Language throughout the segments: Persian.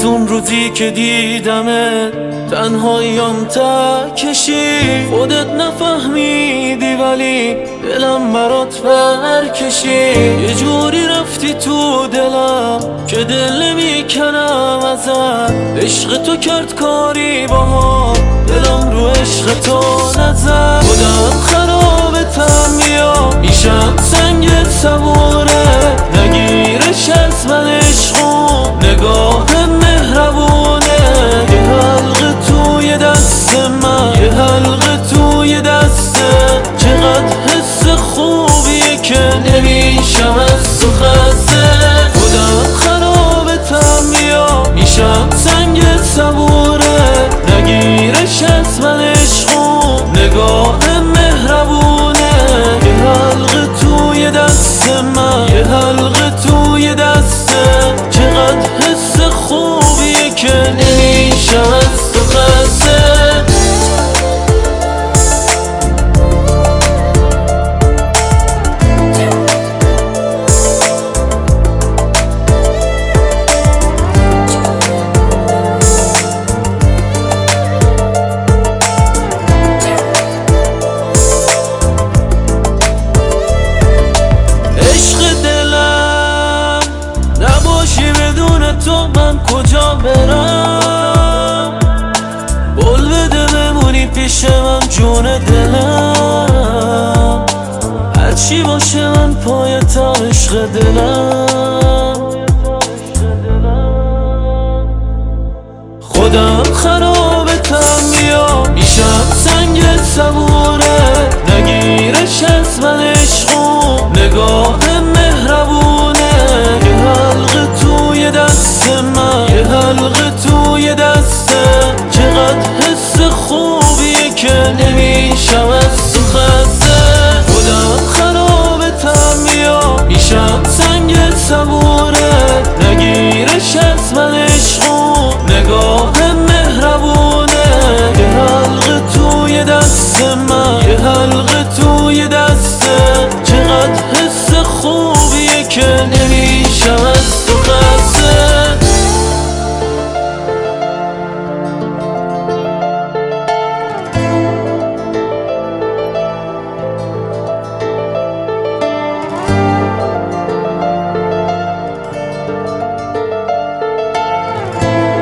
از اون روزی که دیدمت تنهاییم تا کشی، خودت نفهمیدی ولی دلم برات برکشی. یه جوری رفتی تو دلم که دل نمیکنم ازت، عشق تو کرد کاری باها، دلم رو عشق تو نزد. خودم خرابتم میام میشم سنگ صبوره، نگیرش از من عشقو نگاه مهربونه. یه حلقه توی دست من، یه حلقه توی دسته، چقدر حس خوبیه که نمیشم از تو خسته. خودم خرابتم میام میشم سنگ صبوره، نگیرش از من عشقو نگاه مهربونه. یه حلقه توی دست من، یه حلقه توی دسته، چقدر حس خوبیه که نمیشم از تو خسته. تو من کجا برم؟ بول بده بمونی پیش من جون دلم، هرچی باشه من پایتم عشق دلم. خودم خرابتم میام میشم سنگ صبوره، نگیرش از من عشقو نگاه مهربونه. یه حلقه توی دست من، یه حلقه توی دسته، چقدر حس خوبیه که نمیشم از تو خسته. خودم خرابتم میام میشم سنگ صبوره، نگیرش از من عشقو نگاه مهربونه. یه حلقه توی دست من، یه حلقه توی دسته، چقدر حس خوبیه که نمیشم از تو خسته.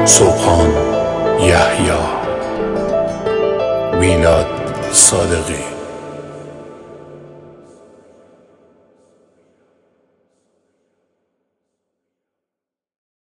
سبحان یحیی میلاد صادقی.